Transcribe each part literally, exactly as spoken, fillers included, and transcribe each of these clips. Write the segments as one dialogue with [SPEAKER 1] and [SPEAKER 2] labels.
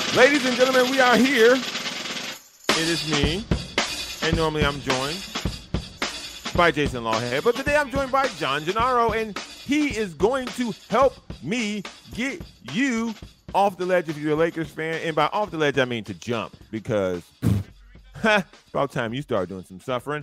[SPEAKER 1] Ladies and gentlemen, we are here. It is me, and normally I'm joined by Jason Lawhead, but today I'm joined by John Gennaro, and he is going to help me get you off the ledge if you're a Lakers fan. And by off the ledge, I mean to jump, because it's about time you start doing some suffering.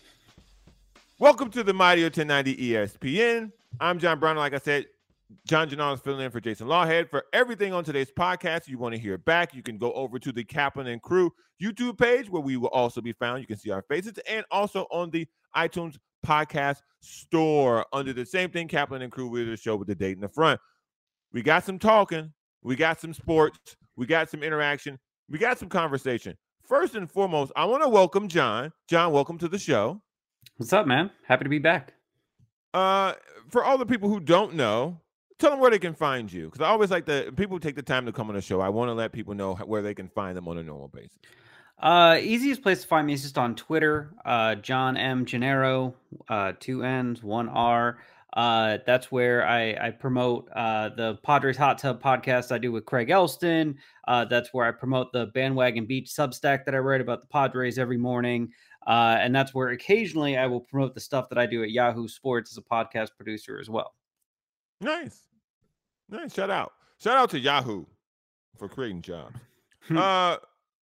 [SPEAKER 1] Welcome to the Mighty ten ninety E S P N. I'm John Brown. Like I said, John Gennaro is filling in for Jason Lawhead. For everything on today's podcast, you want to hear back, you can go over to the Kaplan and Crew YouTube page, where we will also be found. You can see our faces, and also on the iTunes podcast store under the same thing, Kaplan and Crew. We're the show with the date in the front. We got some talking, we got some sports, we got some interaction, we got some conversation. First and foremost, I want to welcome John. John, welcome to the show.
[SPEAKER 2] What's up, man? Happy to be back.
[SPEAKER 1] Uh, for all the people who don't know, tell them where they can find you, because I always like the people who take the time to come on the show. I want to let people know where they can find them on a normal basis.
[SPEAKER 2] Uh, easiest place to find me is just on Twitter. Uh, John M. Gennaro, uh, two N's, one R. Uh, that's where I, I promote uh, the Padres Hot Tub podcast I do with Craig Elston. Uh, that's where I promote the Bandwagon Beach Substack that I write about the Padres every morning. Uh, and that's where occasionally I will promote the stuff that I do at Yahoo Sports as a podcast producer as well.
[SPEAKER 1] Nice. Nice. Shout out. Shout out to Yahoo for creating jobs. uh,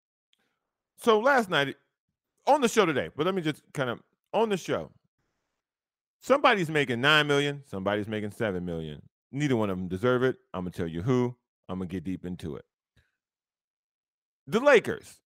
[SPEAKER 1] so last night on the show today, but let me just kind of on the show, somebody's making nine million, somebody's making seven million. Neither one of them deserve it. I'm going to tell you who. I'm going to get deep into it. The Lakers.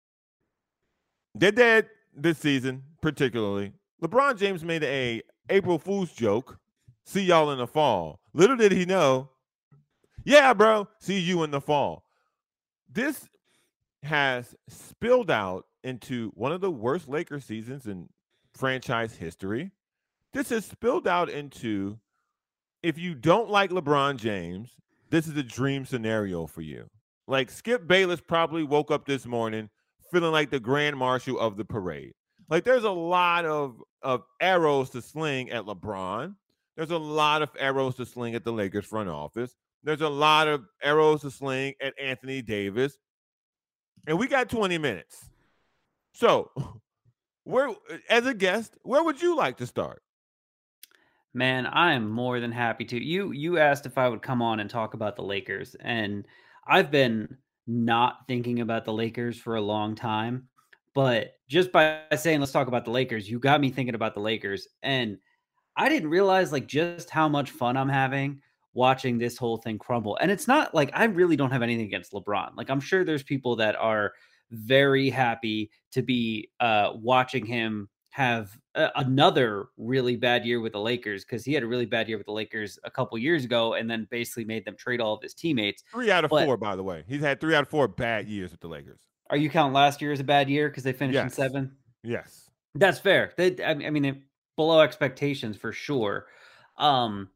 [SPEAKER 1] They're dead this season, particularly. LeBron James made a April Fool's joke. See y'all in the fall. Little did he know. Yeah, bro. See you in the fall. This has spilled out into one of the worst Lakers seasons in franchise history. This has spilled out into, if you don't like LeBron James, this is a dream scenario for you. Like, Skip Bayless probably woke up this morning feeling like the grand marshal of the parade. Like, there's a lot of, of arrows to sling at LeBron. There's a lot of arrows to sling at the Lakers front office. There's a lot of arrows to sling at Anthony Davis. And we got twenty minutes. So, where, as a guest, where would you like to start?
[SPEAKER 2] Man, I am more than happy to. You you asked if I would come on and talk about the Lakers, and I've been not thinking about the Lakers for a long time. But just by saying let's talk about the Lakers, you got me thinking about the Lakers. And I didn't realize like just how much fun I'm having watching this whole thing crumble. And it's not like I really don't have anything against LeBron. Like, I'm sure there's people that are very happy to be uh, watching him have a- another really bad year with the Lakers, because he had a really bad year with the Lakers a couple years ago and then basically made them trade all of his teammates.
[SPEAKER 1] Three out of
[SPEAKER 2] But
[SPEAKER 1] four, by the way. He's had three out of four bad years with the Lakers.
[SPEAKER 2] Are you counting last year as a bad year because they finished
[SPEAKER 1] Yes.
[SPEAKER 2] in seven?
[SPEAKER 1] Yes.
[SPEAKER 2] That's fair. They, I mean, it, below expectations for sure. Um,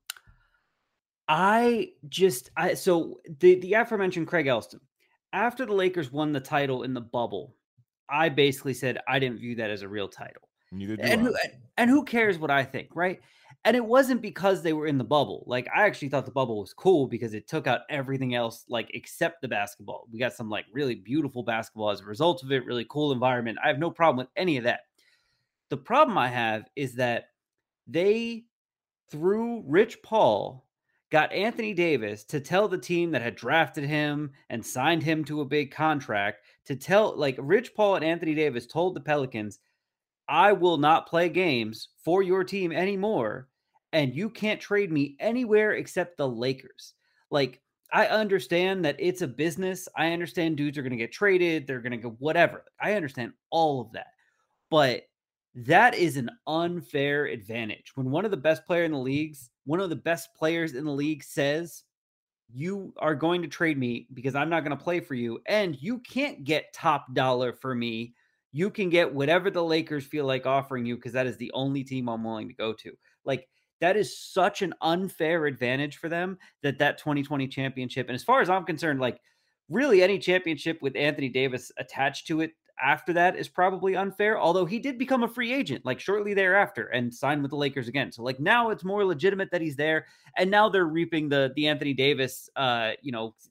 [SPEAKER 2] I just, I so the the aforementioned Craig Elston, after the Lakers won the title in the bubble, I basically said I didn't view that as a real title.
[SPEAKER 1] Neither do
[SPEAKER 2] And
[SPEAKER 1] I.
[SPEAKER 2] who, and who cares what I think, right? And it wasn't because they were in the bubble. Like, I actually thought the bubble was cool because it took out everything else, like, except the basketball. We got some, like, really beautiful basketball as a result of it, really cool environment. I have no problem with any of that. The problem I have is that they, through Rich Paul, got Anthony Davis to tell the team that had drafted him and signed him to a big contract to tell, like, Rich Paul and Anthony Davis told the Pelicans, I will not play games for your team anymore, and you can't trade me anywhere except the Lakers. Like, I understand that it's a business. I understand dudes are going to get traded. They're going to go whatever. I understand all of that. But that is an unfair advantage. When one of the best players in the leagues, one of the best players in the league says, you are going to trade me because I'm not going to play for you, and you can't get top dollar for me. You can get whatever the Lakers feel like offering you because that is the only team I'm willing to go to. Like, that is such an unfair advantage for them that that twenty twenty championship, and as far as I'm concerned, like, really any championship with Anthony Davis attached to it after that is probably unfair, although he did become a free agent like shortly thereafter and signed with the Lakers again. So like now it's more legitimate that he's there, and now they're reaping the the Anthony Davis uh, you know,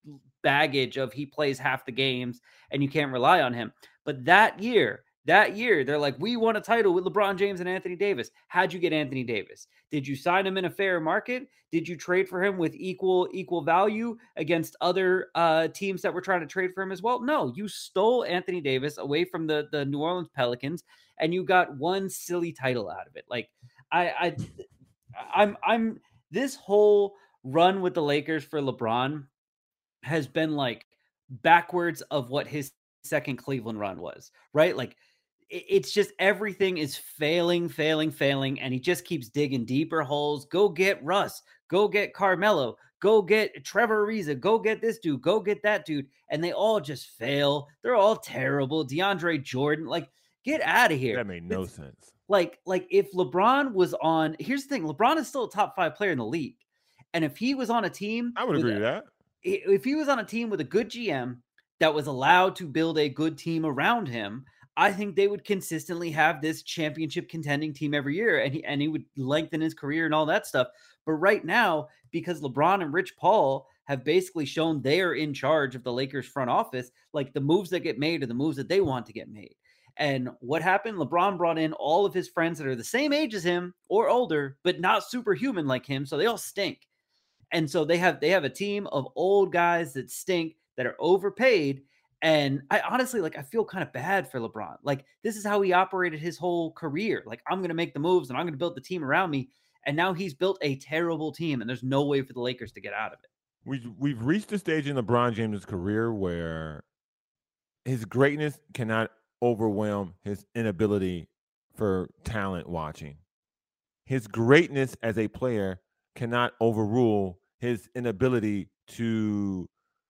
[SPEAKER 2] baggage of he plays half the games and you can't rely on him. But that year, that year, they're like, we won a title with LeBron James and Anthony Davis. How'd you get Anthony Davis? Did you sign him in a fair market? Did you trade for him with equal equal value against other uh, teams that were trying to trade for him as well? No, you stole Anthony Davis away from the, the New Orleans Pelicans, and you got one silly title out of it. Like, I, I I'm I'm this whole run with the Lakers for LeBron has been like backwards of what his second Cleveland run was, right? Like, it's just everything is failing, failing, failing, and he just keeps digging deeper holes. Go get Russ. Go get Carmelo. Go get Trevor Ariza. Go get this dude. Go get that dude. And they all just fail. They're all terrible. DeAndre Jordan, like, get out of here.
[SPEAKER 1] That made no
[SPEAKER 2] it's,
[SPEAKER 1] sense.
[SPEAKER 2] Like, like if LeBron was on, here's the thing, LeBron is still a top five player in the league. And if he was on a team,
[SPEAKER 1] I would agree with that.
[SPEAKER 2] If he was on a team with a good G M that was allowed to build a good team around him, I think they would consistently have this championship contending team every year, and he, and he would lengthen his career and all that stuff. But right now, because LeBron and Rich Paul have basically shown they are in charge of the Lakers front office, like the moves that get made are the moves that they want to get made. And what happened? LeBron brought in all of his friends that are the same age as him or older, but not superhuman like him. So they all stink. And so they have, they have a team of old guys that stink, that are overpaid. And I honestly, like, I feel kind of bad for LeBron. Like, this is how he operated his whole career. Like, I'm going to make the moves and I'm going to build the team around me. And now he's built a terrible team, and there's no way for the Lakers to get out of it.
[SPEAKER 1] We've, we've reached a stage in LeBron James' career where his greatness cannot overwhelm his inability for talent watching. His greatness as a player cannot overrule his inability to,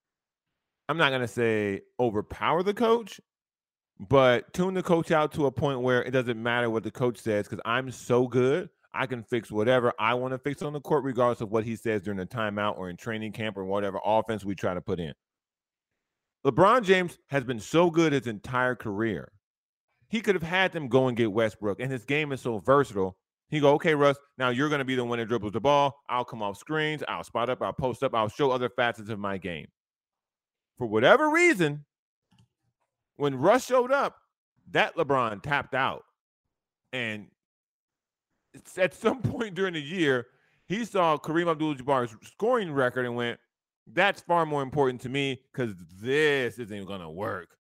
[SPEAKER 1] I'm not going to say overpower the coach, but tune the coach out to a point where it doesn't matter what the coach says, because I'm so good, I can fix whatever I want to fix on the court, regardless of what he says during the timeout or in training camp or whatever offense we try to put in. LeBron James has been so good his entire career. He could have had them go and get Westbrook, and his game is so versatile. He go, okay, Russ, now you're going to be the one that dribbles the ball. I'll come off screens. I'll spot up. I'll post up. I'll show other facets of my game. For whatever reason, when Russ showed up, that LeBron tapped out. And at some point during the year, he saw Kareem Abdul-Jabbar's scoring record and went, that's far more important to me, because this isn't going to work.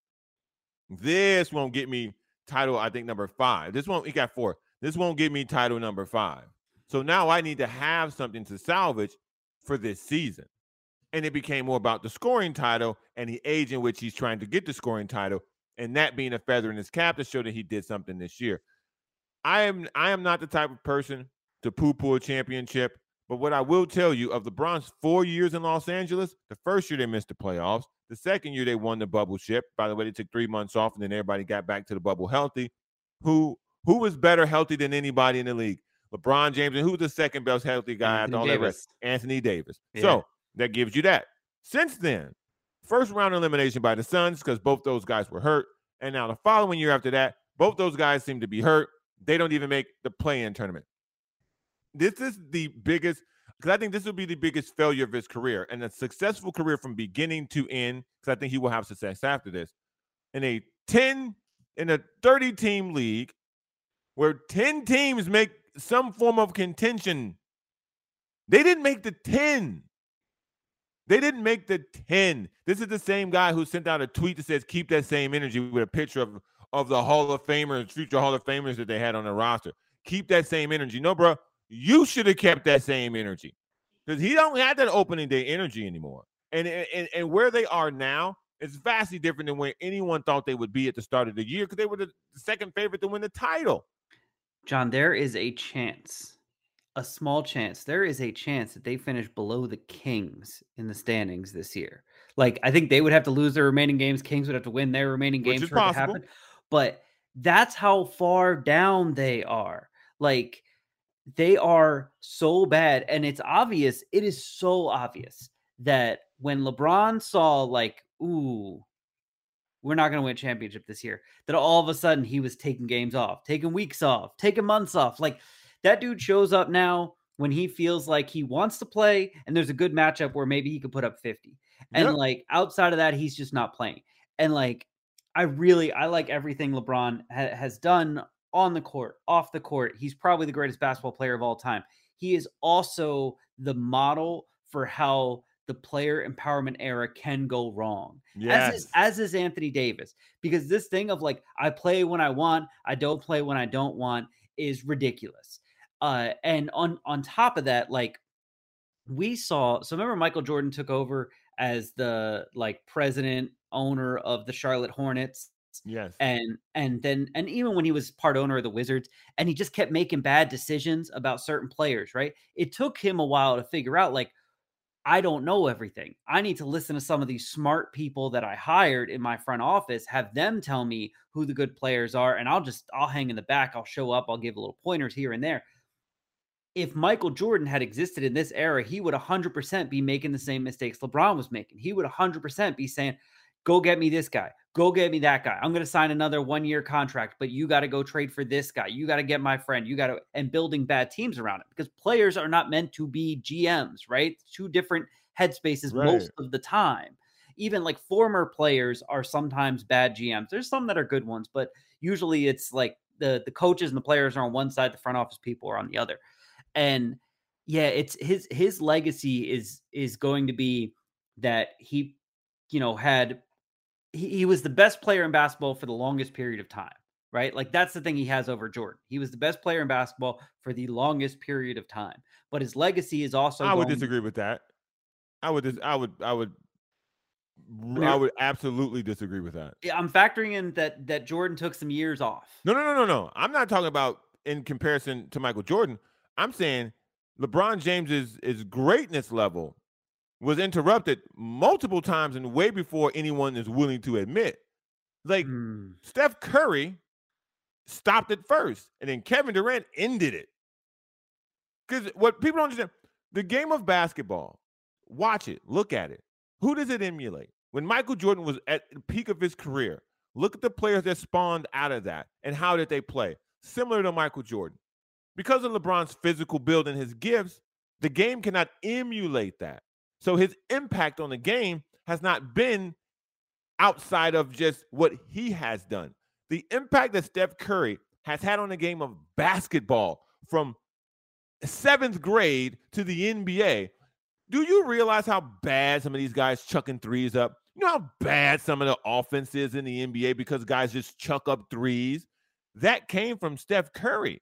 [SPEAKER 1] This won't get me title, I think, number five. This won't, he got four. This won't give me title number five. So now I need to have something to salvage for this season. And it became more about the scoring title and the age in which he's trying to get the scoring title, and that being a feather in his cap to show that he did something this year. I am I am not the type of person to poo-poo a championship, but what I will tell you, of LeBron's four years in Los Angeles, the first year they missed the playoffs. The second year they won the bubble ship. By the way, they took three months off, and then everybody got back to the bubble healthy. Who who was better healthy than anybody in the league? LeBron James. And who's the second best healthy guy after all that rest? Anthony Davis. Yeah. So that gives you that. Since then, first round elimination by the Suns, because both those guys were hurt. And now the following year after that, both those guys seem to be hurt. They don't even make the play-in tournament. This is the biggest, because I think this will be the biggest failure of his career, and a successful career from beginning to end, because I think he will have success after this. In a ten, in a thirty-team league where ten teams make some form of contention, they didn't make the ten. They didn't make the ten. This is the same guy who sent out a tweet that says, keep that same energy, with a picture of, of the Hall of Famers, future Hall of Famers that they had on the roster. Keep that same energy. No, bro, you should have kept that same energy, because he don't have that opening day energy anymore. And, and, and where they are now is vastly different than where anyone thought they would be at the start of the year, because they were the second favorite to win the title.
[SPEAKER 2] John, there is a chance, a small chance, there is a chance that they finish below the Kings in the standings this year. Like, I think they would have to lose their remaining games. Kings would have to win their remaining games for it to happen. But that's how far down they are. Like, they are so bad. And it's obvious. It is so obvious that when LeBron saw, like, ooh, we're not going to win a championship this year, that all of a sudden he was taking games off, taking weeks off, taking months off. Like, that dude shows up now when he feels like he wants to play and there's a good matchup where maybe he could put up fifty. And
[SPEAKER 1] Yep.
[SPEAKER 2] like outside of that, he's just not playing. And like I really I like everything LeBron ha- has done on the court, off the court. He's probably the greatest basketball player of all time. He is also the model for how the player empowerment era can go wrong. As is
[SPEAKER 1] Yes.
[SPEAKER 2] as is Anthony Davis, because this thing of like I play when I want, I don't play when I don't want is ridiculous. Uh, and on on top of that, like we saw, so remember Michael Jordan took over as the like president owner of the Charlotte Hornets,
[SPEAKER 1] Yes.
[SPEAKER 2] and and then and even when he was part owner of the Wizards, and he just kept making bad decisions about certain players, right? It took him a while to figure out like I don't know everything. I need to listen to some of these smart people that I hired in my front office, have them tell me who the good players are, and I'll just I'll hang in the back, I'll show up, I'll give little pointers here and there. If Michael Jordan had existed in this era, he would one hundred percent be making the same mistakes LeBron was making. He would one hundred percent be saying, go get me this guy. Go get me that guy. I'm going to sign another one year contract, but you got to go trade for this guy. You got to get my friend. You got to, and building bad teams around it, because players are not meant to be G Ms, right? Two different headspaces
[SPEAKER 1] Right.
[SPEAKER 2] most of the time. Even like former players are sometimes bad G Ms. There's some that are good ones, but usually it's like the, the coaches and the players are on one side, the front office people are on the other. And yeah, it's his his legacy is is going to be that he, you know, had he, he was the best player in basketball for the longest period of time, right? Like that's the thing he has over Jordan. He was the best player in basketball for the longest period of time. But his legacy is also
[SPEAKER 1] I would
[SPEAKER 2] going
[SPEAKER 1] disagree with that. I would dis- I would I would
[SPEAKER 2] to,
[SPEAKER 1] I would absolutely disagree with that.
[SPEAKER 2] I'm factoring in that that Jordan took some years off.
[SPEAKER 1] No, no, no, no, no. I'm not talking about in comparison to Michael Jordan. I'm saying LeBron James's his greatness level was interrupted multiple times and way before anyone is willing to admit. Like
[SPEAKER 2] Hmm.
[SPEAKER 1] Steph Curry stopped it first, and then Kevin Durant ended it. Because what people don't understand, the game of basketball, watch it, look at it. Who does it emulate? When Michael Jordan was at the peak of his career, look at the players that spawned out of that and how did they play? Similar to Michael Jordan. Because of LeBron's physical build and his gifts, the game cannot emulate that. So his impact on the game has not been outside of just what he has done. The impact that Steph Curry has had on the game of basketball from seventh grade to the N B A. Do you realize how bad some of these guys chucking threes up? You know how bad some of the offense is in the N B A because guys just chuck up threes? That came from Steph Curry.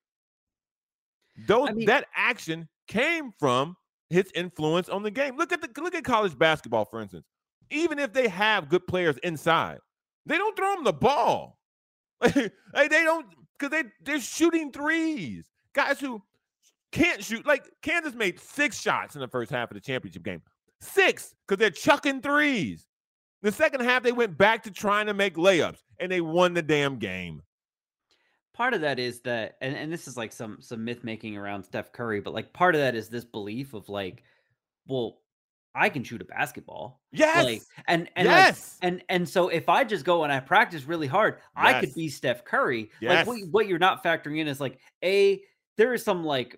[SPEAKER 1] Those
[SPEAKER 2] I mean,
[SPEAKER 1] that action came from his influence on the game. Look at the look at college basketball, for instance. Even if they have good players inside, they don't throw them the ball. Like, they don't, because they they're shooting threes. Guys who can't shoot, like Kansas made six shots in the first half of the championship game. Six, because they're chucking threes. The second half, they went back to trying to make layups, and they won the damn game.
[SPEAKER 2] part of that is that, and, and this is like some some myth making around Steph Curry, but like part of that is this belief of like, well, I can shoot a basketball. Like,
[SPEAKER 1] Yes.
[SPEAKER 2] and and like
[SPEAKER 1] Yes.
[SPEAKER 2] and and so if I just go and I practice really hard, I could
[SPEAKER 1] Yes.
[SPEAKER 2] be Steph Curry. Like what
[SPEAKER 1] Yes.
[SPEAKER 2] what you're not factoring in is like, a there is some like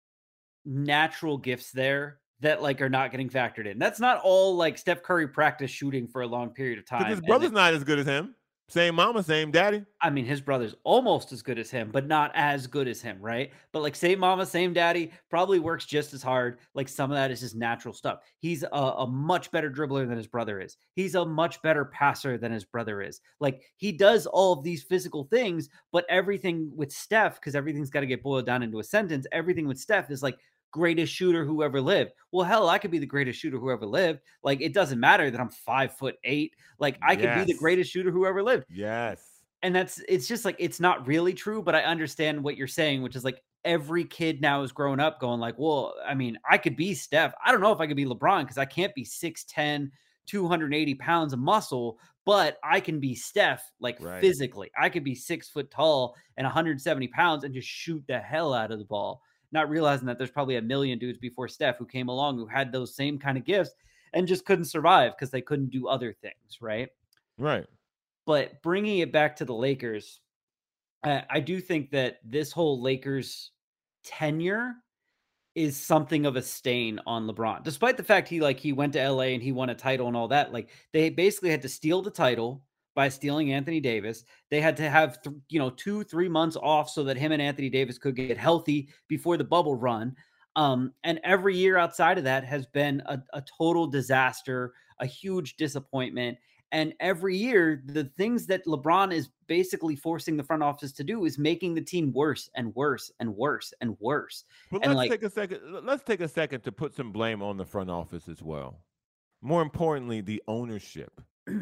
[SPEAKER 2] natural gifts there that like are not getting factored in. That's not all like Steph Curry practice shooting for a long period of
[SPEAKER 1] Because his
[SPEAKER 2] time. And
[SPEAKER 1] brother's not as good as him. Same mama, same daddy.
[SPEAKER 2] I mean, his brother's almost as good as him, but not as good as him, right? But like same mama, same daddy, probably works just as hard. Like some of that is just natural stuff. He's a, a much better dribbler than his brother is. He's a much better passer than his brother is. Like he does all of these physical things, but everything with Steph, because everything's got to get boiled down into a sentence, everything with Steph is like greatest shooter who ever lived. Well, hell, I could be the greatest shooter who ever lived. Like it doesn't matter that I'm five foot eight. Like I could be the
[SPEAKER 1] Yes.
[SPEAKER 2] greatest shooter who ever lived.
[SPEAKER 1] Yes.
[SPEAKER 2] And that's it's just like it's not really true, but I understand what you're saying, which is like every kid now is growing up going like, well, I mean, I could be Steph. I don't know if I could be LeBron because I can't be six ten, two hundred eighty pounds of muscle, but I can be Steph like
[SPEAKER 1] Right.
[SPEAKER 2] physically. I could be six foot tall and one hundred seventy pounds and just shoot the hell out of the ball, not realizing that there's probably a million dudes before Steph who came along who had those same kind of gifts and just couldn't survive because they couldn't do other things, right?
[SPEAKER 1] Right.
[SPEAKER 2] But bringing it back to the Lakers, I, I do think that this whole Lakers tenure is something of a stain on LeBron. Despite the fact he like he went to L A and he won a title and all that, like they basically had to steal the title by stealing Anthony Davis. They had to have th- you know two, three months off so that him and Anthony Davis could get healthy before the bubble run. Um, and every year outside of that has been a, a total disaster, a huge disappointment. And every year, the things that LeBron is basically forcing the front office to do is making the team worse and worse and worse and worse.
[SPEAKER 1] But
[SPEAKER 2] And
[SPEAKER 1] let's
[SPEAKER 2] like,
[SPEAKER 1] take a second. Let's take a second to put some blame on the front office as well. More importantly, the ownership.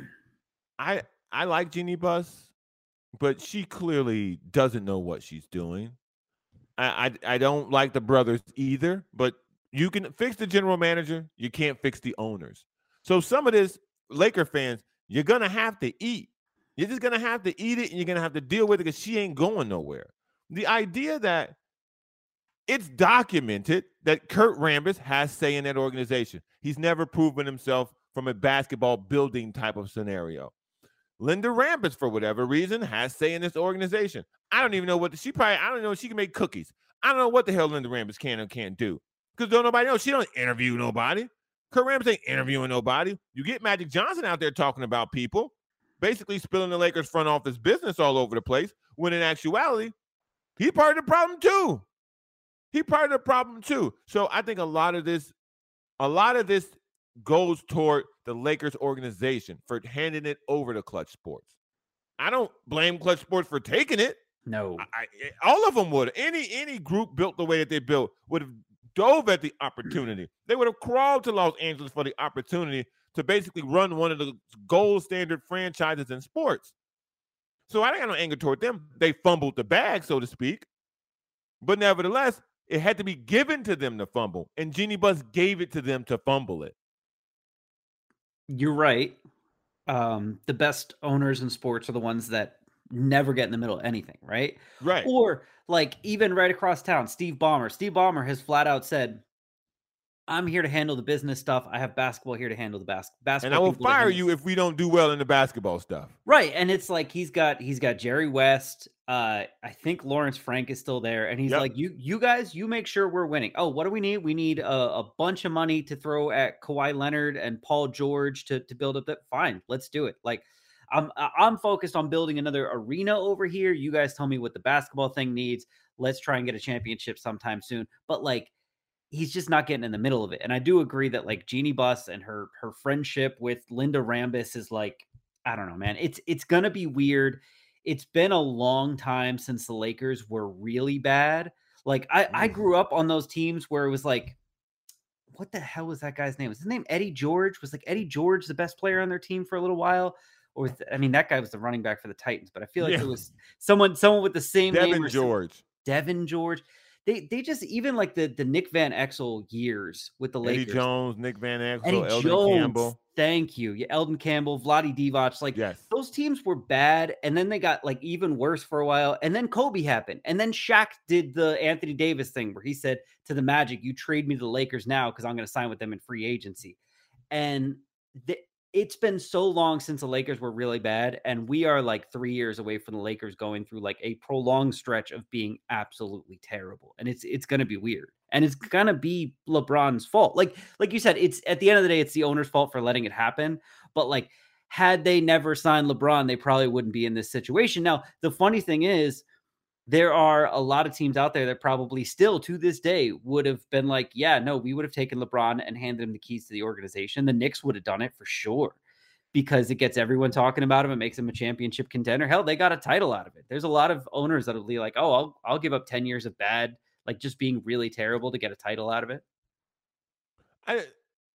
[SPEAKER 1] I I like Jeannie Buss, but she clearly doesn't know what she's doing. I, I I don't like the brothers either, but you can fix the general manager. You can't fix the owners. So some of this, Laker fans, you're gonna have to eat. You're just gonna have to eat it, and you're gonna have to deal with it because she ain't going nowhere. The idea that it's documented that Kurt Rambis has say in that organization. He's never proven himself from a basketball building type of scenario. Linda Rambis, for whatever reason, has say in this organization. I don't even know what the, she probably. I don't know. She can make cookies. I don't know what the hell Linda Rambis can and can't do because don't nobody know. She don't interview nobody. Kurt Rambis ain't interviewing nobody. You get Magic Johnson out there talking about people, basically spilling the Lakers front office business all over the place. When in actuality, he's part of the problem too. He part of the problem too. So I think a lot of this, a lot of this goes toward the Lakers organization for handing it over to Clutch Sports. I don't blame Clutch Sports for taking it.
[SPEAKER 2] no,
[SPEAKER 1] I, I, all of them would. Any any group built the way that they built would have dove at the opportunity. They would have crawled to Los Angeles for the opportunity to basically run one of the gold standard franchises in sports. So I got no anger toward them. They fumbled the bag, so to speak. But nevertheless, it had to be given to them to fumble, and Jeannie Buss gave it to them to fumble it.
[SPEAKER 2] you're right. Um, the best owners in sports are the ones that never get in the middle of anything, right?
[SPEAKER 1] Right.
[SPEAKER 2] Or like even right across town, Steve Ballmer. Steve Ballmer has flat out said, I'm here to handle the business stuff. I have basketball here to handle the bas- basketball.
[SPEAKER 1] And I will
[SPEAKER 2] people to
[SPEAKER 1] fire
[SPEAKER 2] handle-
[SPEAKER 1] you if we don't do well in the basketball stuff.
[SPEAKER 2] Right. And it's like he's got he's got Jerry West. Uh, I think Lawrence Frank is still there. And he's
[SPEAKER 1] Yep.
[SPEAKER 2] like, you you guys, you make sure we're winning. Oh, what do we need? We need a, a bunch of money to throw at Kawhi Leonard and Paul George to, to build up that. Fine, let's do it. Like I'm I'm focused on building another arena over here. You guys tell me what the basketball thing needs. Let's try and get a championship sometime soon. But like he's just not getting in the middle of it. And I do agree that like Jeannie Buss and her her friendship with Linda Rambis is like, I don't know, man. It's it's gonna be weird. It's been a long time since the Lakers were really bad. Like I, I grew up on those teams where it was like, what the hell was that guy's name? Was his name Eddie George? Was like Eddie George the best player on their team for a little while? Or was the, I mean, that guy was the running back for the Titans, but I feel like
[SPEAKER 1] Yeah.
[SPEAKER 2] it was someone someone with the same name.
[SPEAKER 1] Devin
[SPEAKER 2] or some-
[SPEAKER 1] George.
[SPEAKER 2] Devin George. They they just even like the the Nick Van Exel years with the
[SPEAKER 1] Eddie
[SPEAKER 2] Lakers.
[SPEAKER 1] Jones, Nick Van Exel,
[SPEAKER 2] Eddie
[SPEAKER 1] Eldon
[SPEAKER 2] Jones,
[SPEAKER 1] Campbell.
[SPEAKER 2] thank you. Yeah, Eldon Campbell, Vlade Divac. Like
[SPEAKER 1] Yes.
[SPEAKER 2] those teams were bad, and then they got like even worse for a while. And then Kobe happened, and then Shaq did the Anthony Davis thing where he said to the Magic, "You trade me to the Lakers now because I'm going to sign with them in free agency." And the, it's been so long since the Lakers were really bad, and we are like three years away from the Lakers going through like a prolonged stretch of being absolutely terrible, and it's it's going to be weird, and it's going to be LeBron's fault. Like like you said, it's at the end of the day, it's the owner's fault for letting it happen. But like, had they never signed LeBron, they probably wouldn't be in this situation. Now, the funny thing is, there are a lot of teams out there that probably still to this day would have been like, yeah, no, we would have taken LeBron and handed him the keys to the organization. The Knicks would have done it for sure because it gets everyone talking about him. It makes him a championship contender. Hell, they got a title out of it. There's a lot of owners that'll be like, oh, I'll, I'll give up ten years of bad, like just being really terrible to get a title out of it.
[SPEAKER 1] I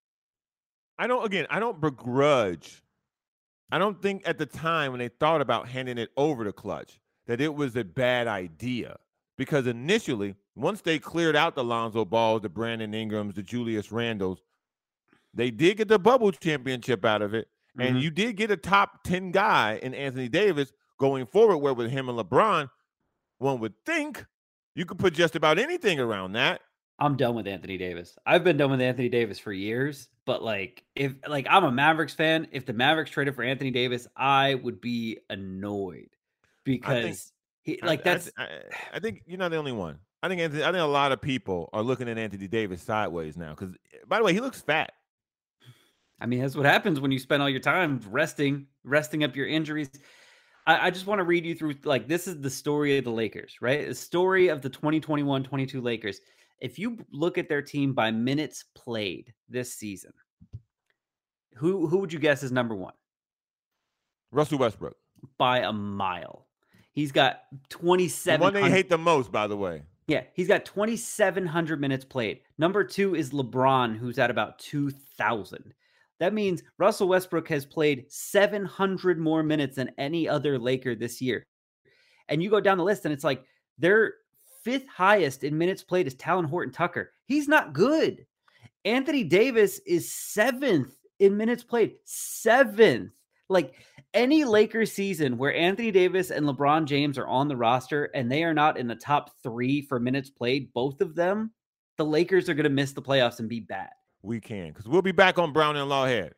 [SPEAKER 1] I don't again, I don't begrudge. I don't think at the time when they thought about handing it over to Clutch that it was a bad idea. Because initially, once they cleared out the Lonzo Balls, the Brandon Ingrams, the Julius Randles, they did get the bubble championship out of it. Mm-hmm. And you did get a top ten guy in Anthony Davis going forward, where with him and LeBron, one would think you could put just about anything around that.
[SPEAKER 2] I'm done with Anthony Davis. I've been done with Anthony Davis for years, but like if like I'm a Mavericks fan, if the Mavericks traded for Anthony Davis, I would be annoyed because
[SPEAKER 1] think,
[SPEAKER 2] he like
[SPEAKER 1] I,
[SPEAKER 2] that's
[SPEAKER 1] I, I, I think you're not the only one. I think Anthony, I think a lot of people are looking at Anthony Davis sideways now. Because, by the way, he looks fat.
[SPEAKER 2] I mean, that's what happens when you spend all your time resting, resting up your injuries. I, I just want to read you through, like, this is the story of the Lakers, right? The story of the twenty twenty-one twenty-two Lakers. If you look at their team by minutes played this season, who who would you guess is number one?
[SPEAKER 1] Russell Westbrook.
[SPEAKER 2] By a mile. He's got twenty-seven.
[SPEAKER 1] The one they hate the most, by the way.
[SPEAKER 2] Yeah, he's got twenty-seven hundred minutes played. Number two is LeBron, who's at about two thousand. That means Russell Westbrook has played seven hundred more minutes than any other Laker this year. And you go down the list, and it's like their fifth highest in minutes played is Talon Horton-Tucker. He's not good. Anthony Davis is seventh in minutes played. Seventh. Like, any Lakers season where Anthony Davis and LeBron James are on the roster and they are not in the top three for minutes played, both of them, the Lakers are going to miss the playoffs and be bad.
[SPEAKER 1] We can, because we'll be back on Brown and Lawhead.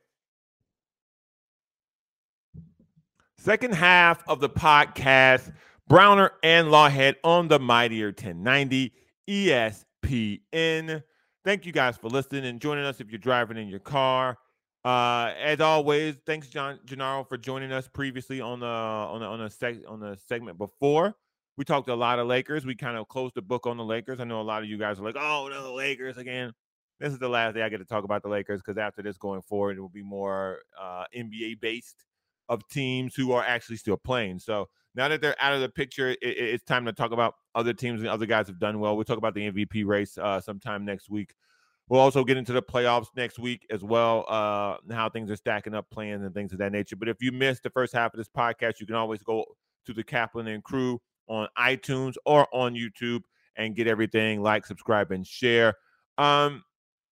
[SPEAKER 1] Second half of the podcast, Browner and Lawhead on the Mightier ten ninety E S P N. Thank you guys for listening and joining us if you're driving in your car. Uh, as always, thanks, John Gennaro, for joining us previously on the on the on the seg on the segment before. We talked a lot of Lakers. We kind of closed the book on the Lakers. I know a lot of you guys are like, "Oh no, Lakers again." This is the last day I get to talk about the Lakers, because after this going forward, it will be more uh, N B A based of teams who are actually still playing. So now that they're out of the picture, it, it's time to talk about other teams and other guys have done well. We'll talk about the M V P race uh, sometime next week. We'll also get into the playoffs next week as well, uh, how things are stacking up, plans and things of that nature. But if you missed the first half of this podcast, you can always go to the Kaplan and Crew on iTunes or on YouTube and get everything. Like, subscribe, and share. Um,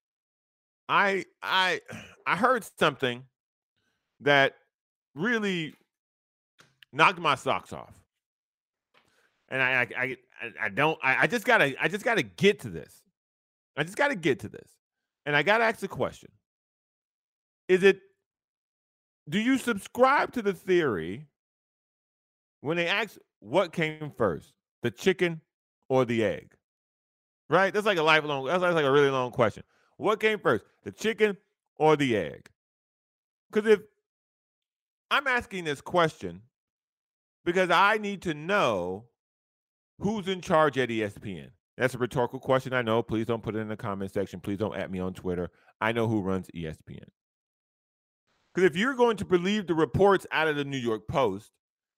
[SPEAKER 1] I I I heard something that really knocked my socks off, and I I I, I don't I, I just gotta I just gotta get to this. I just gotta get to this, and I gotta ask the question: Is it? Do you subscribe to the theory when they ask what came first, the chicken or the egg? Right? That's like a lifelong. That's like a really long question. What came first, the chicken or the egg? Because if I'm asking this question because I need to know who's in charge at E S P N. That's a rhetorical question, I know. Please don't put it in the comment section. Please don't at me on Twitter. I know who runs E S P N. Because if you're going to believe the reports out of the New York Post,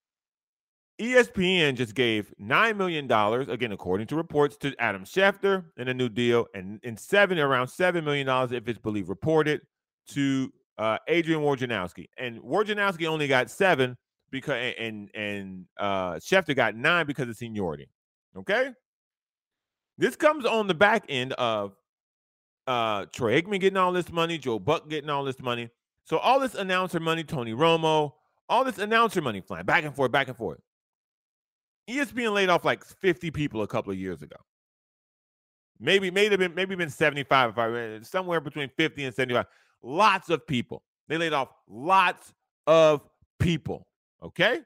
[SPEAKER 1] E S P N just gave nine million dollars, again, according to reports, to Adam Schefter in a new deal, and, and seven, around seven million dollars, if it's believed reported, to uh, Adrian Wojnarowski. And Wojnarowski only got seven, because and and uh, Schefter got nine because of seniority. Okay? This comes on the back end of uh, Troy Aikman getting all this money, Joe Buck getting all this money. So all this announcer money, Tony Romo, all this announcer money flying back and forth, back and forth. E S P N laid off like fifty people a couple of years ago. Maybe, maybe been, maybe been seventy-five, if I somewhere between fifty and seventy-five. Lots of people. They laid off lots of people. Okay?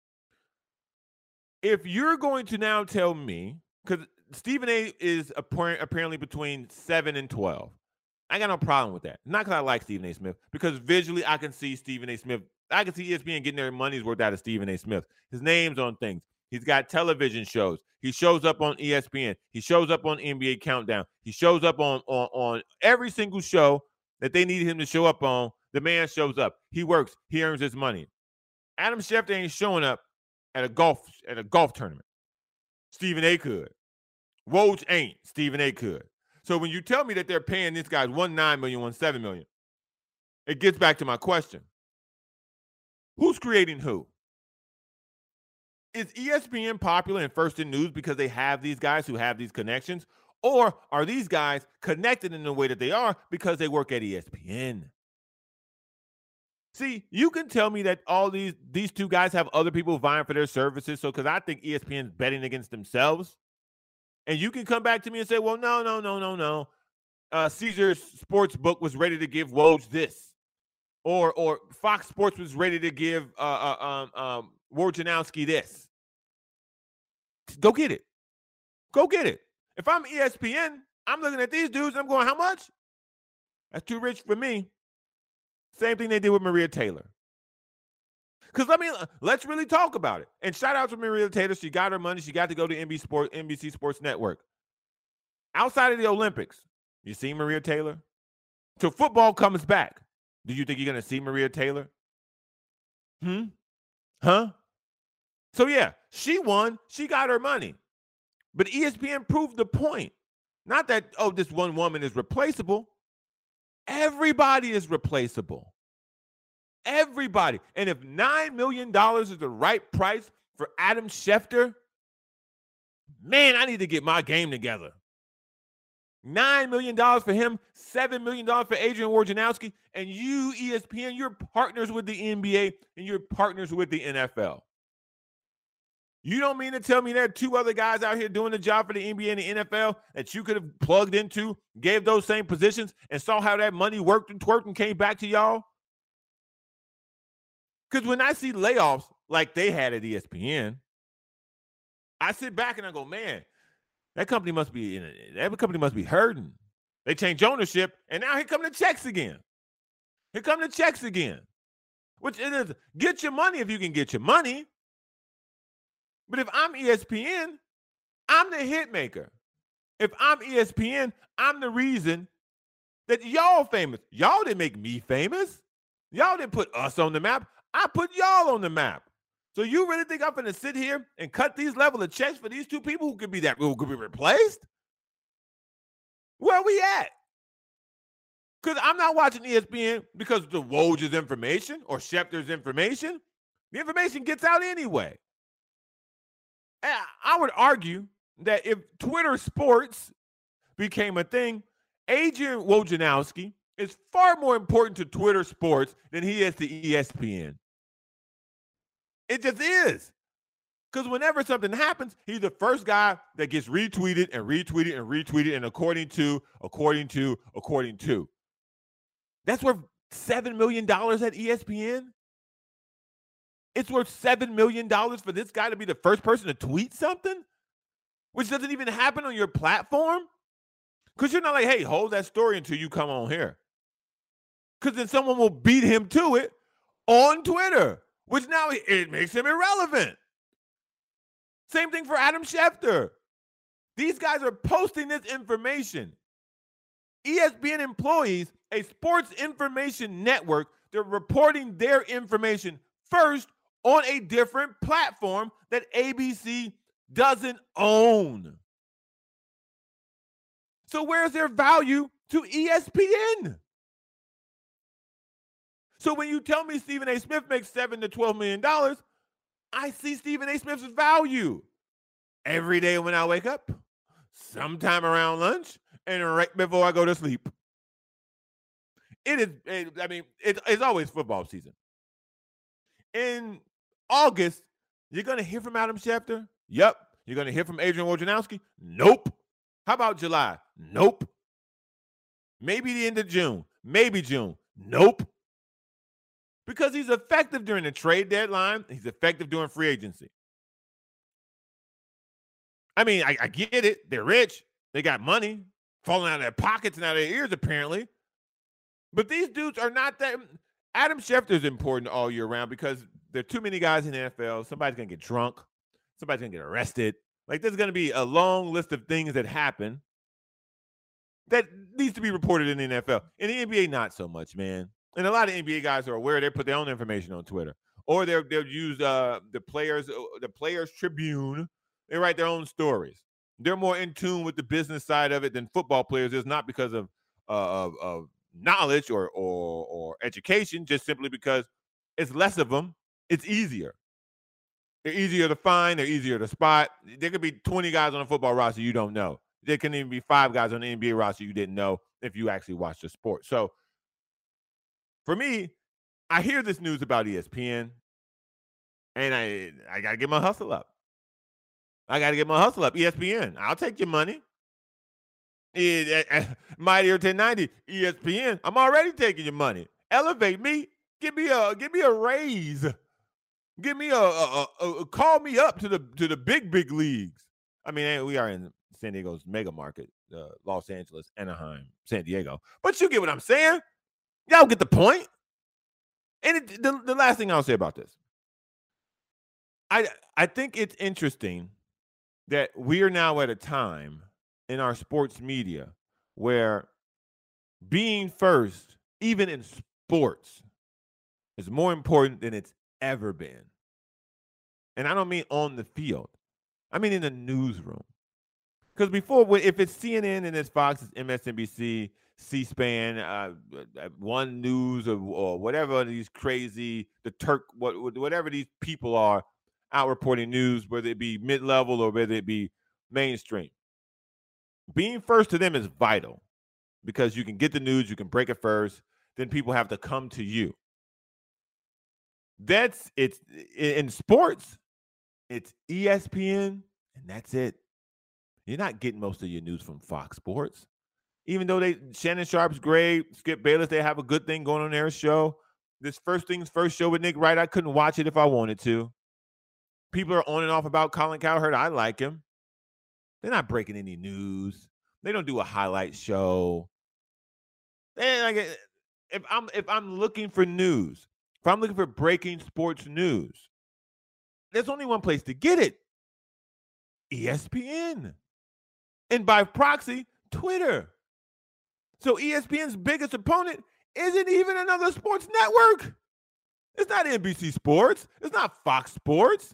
[SPEAKER 1] If you're going to now tell me, because Stephen A is apparently between seven and twelve. I got no problem with that. Not because I like Stephen A. Smith, because visually I can see Stephen A. Smith. I can see E S P N getting their money's worth out of Stephen A. Smith. His name's on things. He's got television shows. He shows up on E S P N. He shows up on N B A Countdown. He shows up on, on, on every single show that they need him to show up on. The man shows up. He works. He earns his money. Adam Schefter ain't showing up at a golf at a golf tournament. Stephen A. could. Woj ain't. Stephen A. could. So when you tell me that they're paying this guy one nine million, one seven million, it gets back to my question: who's creating who? Is E S P N popular and first in news because they have these guys who have these connections? Or are these guys connected in the way that they are because they work at E S P N? See, you can tell me that all these these two guys have other people vying for their services. So because I think E S P N's betting against themselves. And you can come back to me and say, well, no, no, no, no, no. Uh, Caesars Sportsbook was ready to give Woj this. Or or Fox Sports was ready to give uh, uh, um, um, Wojnarowski this. Go get it. Go get it. If I'm E S P N, I'm looking at these dudes and I'm going, how much? That's too rich for me. Same thing they did with Maria Taylor. Because let me let's really talk about it. And shout out to Maria Taylor. She got her money. She got to go to N B C Sports, N B C Sports Network. Outside of the Olympics, you see Maria Taylor? Till football comes back, do you think you're going to see Maria Taylor? Hmm? Huh? So, yeah, she won. She got her money. But E S P N proved the point. Not that, oh, this one woman is replaceable. Everybody is replaceable. Everybody. And if nine million dollars is the right price for Adam Schefter, man, I need to get my game together. nine million dollars for him, seven million dollars for Adrian Wojnarowski, and you, E S P N, you're partners with the N B A and you're partners with the N F L. You don't mean to tell me there are two other guys out here doing the job for the N B A and the N F L that you could have plugged into, gave those same positions, and saw how that money worked and twerked and came back to y'all? Because when I see layoffs like they had at E S P N, I sit back and I go, man, that company must be in it. That company must be hurting. They changed ownership, and now here come the checks again. Here come the checks again. Which it is, get your money if you can get your money. But if I'm E S P N, I'm the hit maker. If I'm E S P N, I'm the reason that y'all famous. Y'all didn't make me famous. Y'all didn't put us on the map. I put y'all on the map. So you really think I'm going to sit here and cut these level of checks for these two people who could be that who could be replaced? Where are we at? Because I'm not watching E S P N because of the Woj's information or Schefter's information. The information gets out anyway. And I would argue that if Twitter Sports became a thing, Adrian Wojnarowski is far more important to Twitter Sports than he is to E S P N. It just is. Because whenever something happens, he's the first guy that gets retweeted and retweeted and retweeted and according to, according to, according to. That's worth seven million dollars at E S P N? It's worth seven million dollars for this guy to be the first person to tweet something, which doesn't even happen on your platform? Because you're not like, hey, hold that story until you come on here. Because then someone will beat him to it on Twitter, which now it makes him irrelevant. Same thing for Adam Schefter. These guys are posting this information. E S P N employees, a sports information network, they're reporting their information first on a different platform that A B C doesn't own. So where's their value to E S P N? So when you tell me Stephen A. Smith makes seven to twelve million dollars, I see Stephen A. Smith's value every day when I wake up, sometime around lunch, and right before I go to sleep. It is, it, I mean, it, it's always football season. In August, you're going to hear from Adam Schefter? Yep. You're going to hear from Adrian Wojnarowski? Nope. How about July? Nope. Maybe the end of June. Maybe June. Nope. Because he's effective during the trade deadline. He's effective during free agency. I mean, I, I get it. They're rich. They got money falling out of their pockets and out of their ears, apparently. But these dudes are not that. Adam Schefter is important all year round because there are too many guys in the N F L. Somebody's going to get drunk. Somebody's going to get arrested. Like, there's going to be a long list of things that happen that needs to be reported in the N F L. In the N B A, not so much, man. And a lot of N B A guys are aware. They put their own information on Twitter. Or they'll, they'll use uh, the players, the Players Tribune. They write their own stories. They're more in tune with the business side of it than football players is, not because of, uh, of, of knowledge or, or, or education, just simply because it's less of them. It's easier. They're easier to find. They're easier to spot. There could be twenty guys on a football roster you don't know. There can even be five guys on the N B A roster you didn't know if you actually watched the sport. So for me, I hear this news about E S P N, and I, I got to get my hustle up. I got to get my hustle up. E S P N, I'll take your money. It, uh, Mighty or ten ninety, E S P N, I'm already taking your money. Elevate me. Give me a give me a raise. Give me a, a, a, a call me up to the to the big big leagues. I mean, we are in San Diego's mega market, uh, Los Angeles, Anaheim, San Diego. But you get what I'm saying. Y'all get the point. And it, the, the last thing I'll say about this, I I think it's interesting that we are now at a time in our sports media where being first, even in sports, is more important than it's ever been. And I don't mean on the field. I mean in the newsroom. Because before, if it's C N N and it's Fox, it's M S N B C, C-SPAN, uh, One News, or, or whatever these crazy, the Turk, what, whatever these people are out reporting news, whether it be mid-level or whether it be mainstream. Being first to them is vital because you can get the news, you can break it first, then people have to come to you. That's it's in sports, it's E S P N, and that's it. You're not getting most of your news from Fox Sports. Even though they Shannon Sharp's great, Skip Bayless, they have a good thing going on their show. This First Things First show with Nick Wright, I couldn't watch it if I wanted to. People are on and off about Colin Cowherd. I like him. They're not breaking any news. They don't do a highlight show. They, like, if I'm if I'm looking for news, if I'm looking for breaking sports news, there's only one place to get it. E S P N. And by proxy, Twitter. So E S P N's biggest opponent isn't even another sports network. It's not N B C Sports. It's not Fox Sports.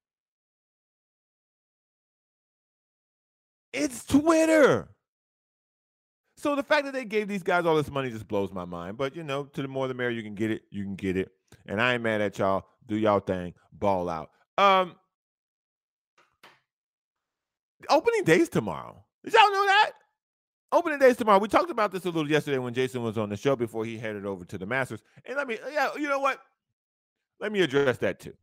[SPEAKER 1] It's Twitter. So the fact that they gave these guys all this money just blows my mind. But, you know, to the more the merrier you can get it, you can get it. And I ain't mad at y'all. Do y'all thing. Ball out. Um, opening day's tomorrow. Did y'all know that? Opening day's tomorrow. We talked about this a little yesterday when Jason was on the show before he headed over to the Masters. And let me, yeah, you know what? Let me address that too.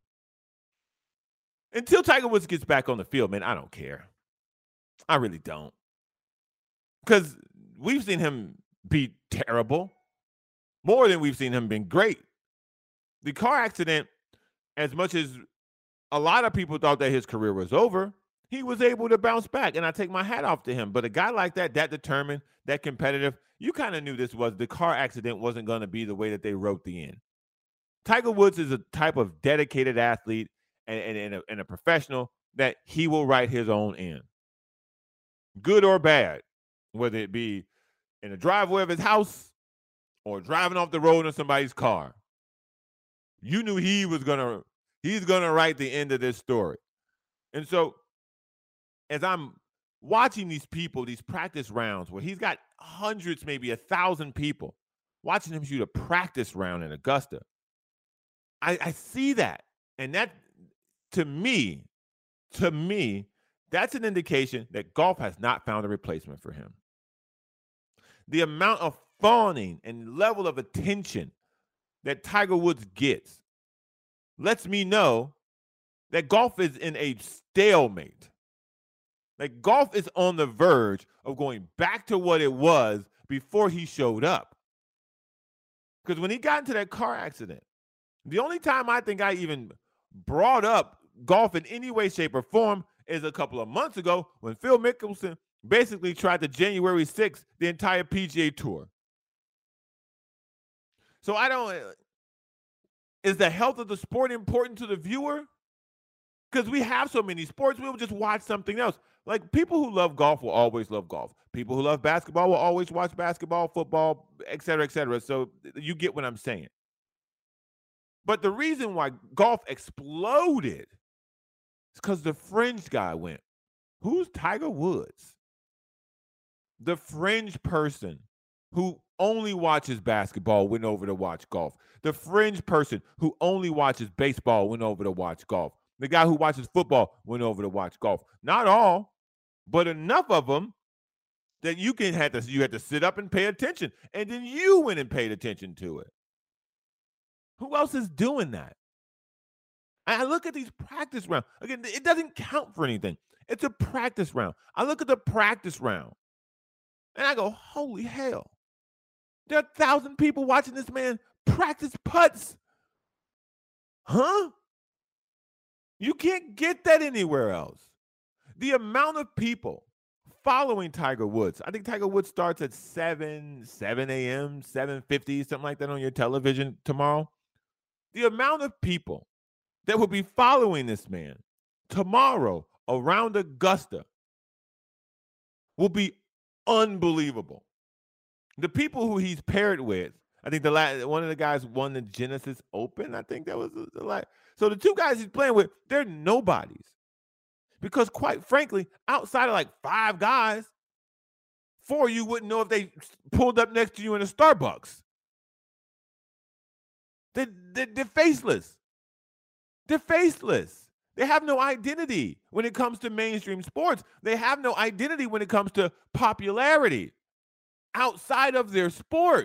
[SPEAKER 1] Until Tiger Woods gets back on the field, man, I don't care. I really don't. Because we've seen him be terrible more than we've seen him being great. The car accident, as much as a lot of people thought that his career was over, he was able to bounce back, and I take my hat off to him. But a guy like that, that determined, that competitive, you kind of knew this was the car accident wasn't going to be the way that they wrote the end. Tiger Woods is a type of dedicated athlete and, and, and, a, and a professional that he will write his own end. Good or bad, whether it be in the driveway of his house or driving off the road in somebody's car. You knew he was going to, he's going to write the end of this story. And so as I'm watching these people, these practice rounds where he's got hundreds, maybe a thousand people watching him shoot a practice round in Augusta, I, I see that. And that, to me, to me, that's an indication that golf has not found a replacement for him. The amount of fawning and level of attention that Tiger Woods gets lets me know that golf is in a stalemate. Like, golf is on the verge of going back to what it was before he showed up. Because when he got into that car accident, the only time I think I even brought up golf in any way, shape, or form is a couple of months ago when Phil Mickelson basically tried to January sixth the entire P G A Tour. So I don't, is the health of the sport important to the viewer? Because we have so many sports, we'll just watch something else. Like, people who love golf will always love golf. People who love basketball will always watch basketball, football, et cetera, et cetera. So you get what I'm saying. But the reason why golf exploded is because the fringe guy went, who's Tiger Woods? The fringe person who only watches basketball went over to watch golf. The fringe person who only watches baseball went over to watch golf. The guy who watches football went over to watch golf. Not all, but enough of them that you can have to you had to sit up and pay attention. And then you went and paid attention to it. Who else is doing that? I look at these practice rounds. Again, it doesn't count for anything. It's a practice round. I look at the practice round and I go, holy hell. There are a thousand people watching this man practice putts. Huh? You can't get that anywhere else. The amount of people following Tiger Woods. I think Tiger Woods starts at seven, seven a m, seven fifty, something like that on your television tomorrow. The amount of people that will be following this man tomorrow around Augusta will be unbelievable. The people who he's paired with, I think the last, one of the guys won the Genesis Open. I think that was the, the last. So the two guys he's playing with, they're nobodies. Because quite frankly, outside of like five guys, four you wouldn't know if they pulled up next to you in a Starbucks. They're, they're, they're faceless. They're faceless. They have no identity when it comes to mainstream sports. They have no identity when it comes to popularity outside of their sport.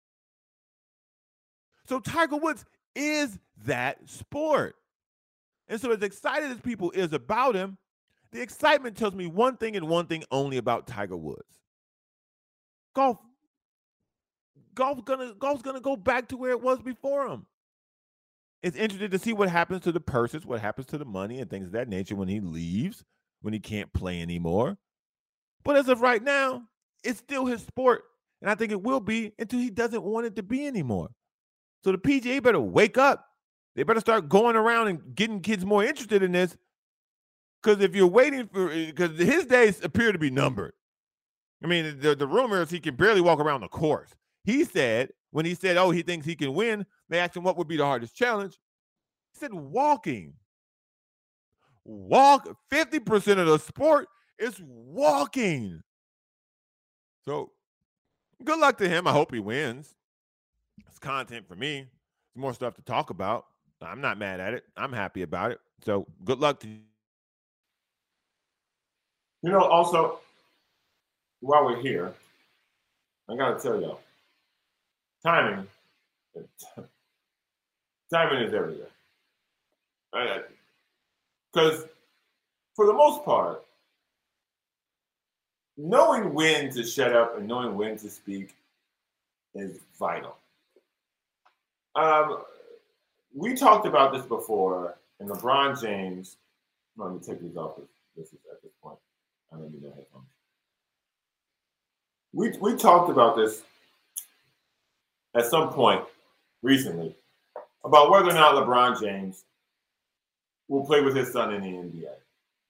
[SPEAKER 1] So Tiger Woods is that sport. And so as excited as people is about him, the excitement tells me one thing and one thing only about Tiger Woods. Golf, golf gonna, golf's gonna go back to where it was before him. It's interesting to see what happens to the purses, what happens to the money and things of that nature when he leaves, when he can't play anymore. But as of right now, it's still his sport. And I think it will be until he doesn't want it to be anymore. So the P G A better wake up. They better start going around and getting kids more interested in this. Because if you're waiting for, because his days appear to be numbered. I mean, the, the rumor is he can barely walk around the course. He said, when he said, oh, he thinks he can win, they asked him what would be the hardest challenge. He said, walking. Walk, fifty percent of the sport is walking. So good luck to him. I hope he wins. It's content for me. It's more stuff to talk about. I'm not mad at it. I'm happy about it. So good luck to you.
[SPEAKER 3] You know, also, while we're here, I got to tell y'all, timing, timing is everything. Because for the most part, knowing when to shut up and knowing when to speak is vital. Um, we talked about this before, and LeBron James, let me take these off this is at this point. I don't need no headphones. We, we talked about this at some point recently about whether or not LeBron James will play with his son in the N B A.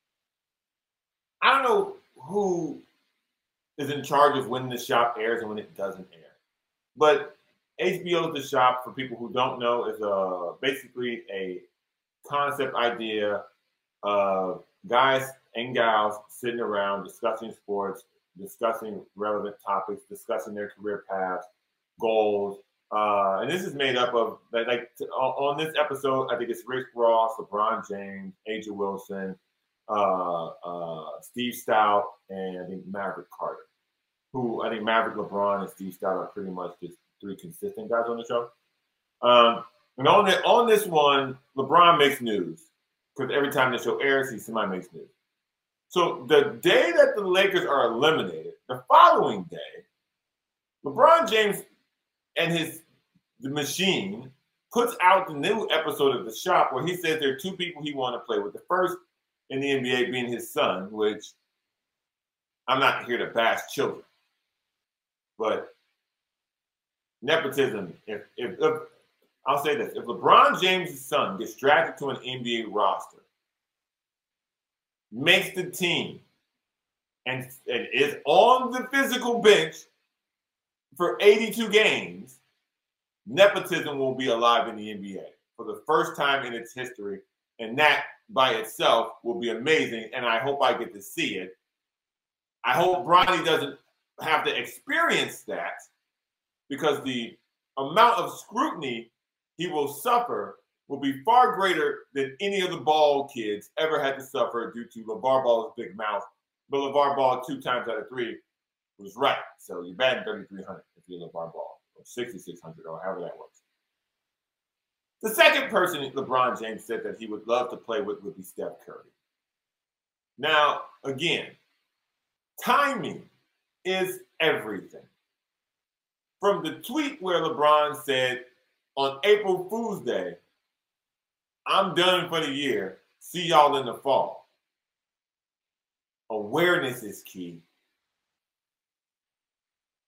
[SPEAKER 3] I don't know who is in charge of when the shop airs and when it doesn't air. But H B O's The Shop, for people who don't know, is a, basically a concept idea of guys and gals sitting around discussing sports, discussing relevant topics, discussing their career paths, goals. Uh, and this is made up of, like, on this episode, I think it's Rick Ross, LeBron James, A'ja Wilson, uh, uh, Steve Stout, and I think Maverick Carter, who I think Maverick, LeBron, and Steve Stout are pretty much just three consistent guys on the show. Um, and on, the, on this one, LeBron makes news because every time the show airs, he somebody makes news. So the day that the Lakers are eliminated, the following day, LeBron James and his the machine puts out the new episode of The Shop where he says there are two people he wants to play with. The first in the N B A being his son, which I'm not here to bash children, but nepotism, if, if, if I'll say this, if LeBron James' son gets drafted to an N B A roster, makes the team, and, and is on the physical bench for eighty-two games, nepotism will be alive in the N B A for the first time in its history. And that by itself will be amazing. And I hope I get to see it. I hope Bronny doesn't have to experience that, because the amount of scrutiny he will suffer will be far greater than any of the Ball kids ever had to suffer due to LeVar Ball's big mouth. But LeVar Ball, two times out of three, was right. So you're batting thirty-three hundred if you're LeVar Ball, or sixty-six hundred, or however that works. The second person LeBron James said that he would love to play with would be Steph Curry. Now, again, timing is everything. From the tweet where LeBron said on April Fool's Day, I'm done for the year. See y'all in the fall. Awareness is key.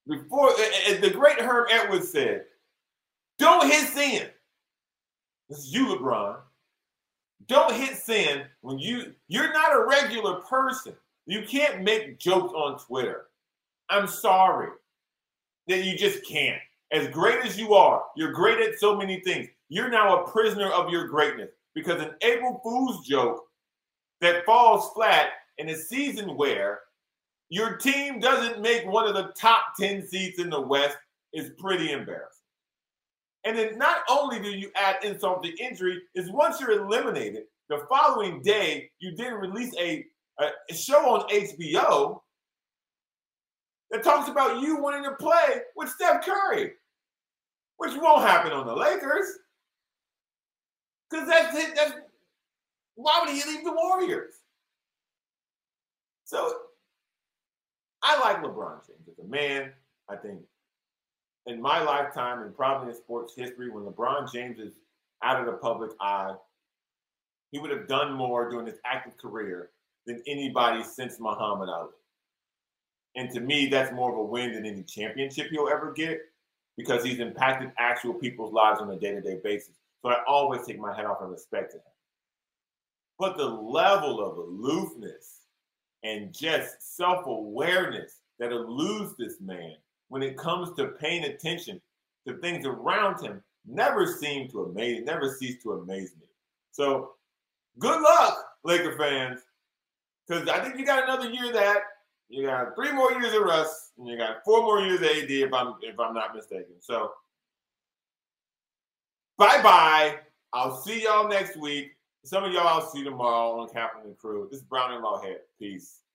[SPEAKER 3] before, as the great Herm Edwards said, don't hit sin. This is you, LeBron. Don't hit sin when you, you're not a regular person. You can't make jokes on Twitter. I'm sorry that you just can't. As great as you are, you're great at so many things. You're now a prisoner of your greatness because an April Fool's joke that falls flat in a season where your team doesn't make one of the top ten seeds in the West is pretty embarrassing. And then not only do you add insult to injury, is once you're eliminated, the following day, you did release a, a show on H B O that talks about you wanting to play with Steph Curry, which won't happen on the Lakers. Because that's it. That's, why would he leave the Warriors? So I like LeBron James as a man. I think in my lifetime and probably in sports history, when LeBron James is out of the public eye, he would have done more during his active career than anybody since Muhammad Ali. And to me, that's more of a win than any championship he'll ever get because he's impacted actual people's lives on a day-to-day basis. So I always take my hat off and respect to him. But the level of aloofness and just self-awareness that eludes this man when it comes to paying attention to things around him never seemed to amaze, never ceased to amaze me. So good luck, Laker fans, because I think you got another year of that. You got three more years of Russ, and you got four more years of A D, if I'm if I'm not mistaken. So, bye-bye. I'll see y'all next week. Some of y'all I'll see tomorrow on Kaplan and Crew. This is Brown and Lawhead. Peace.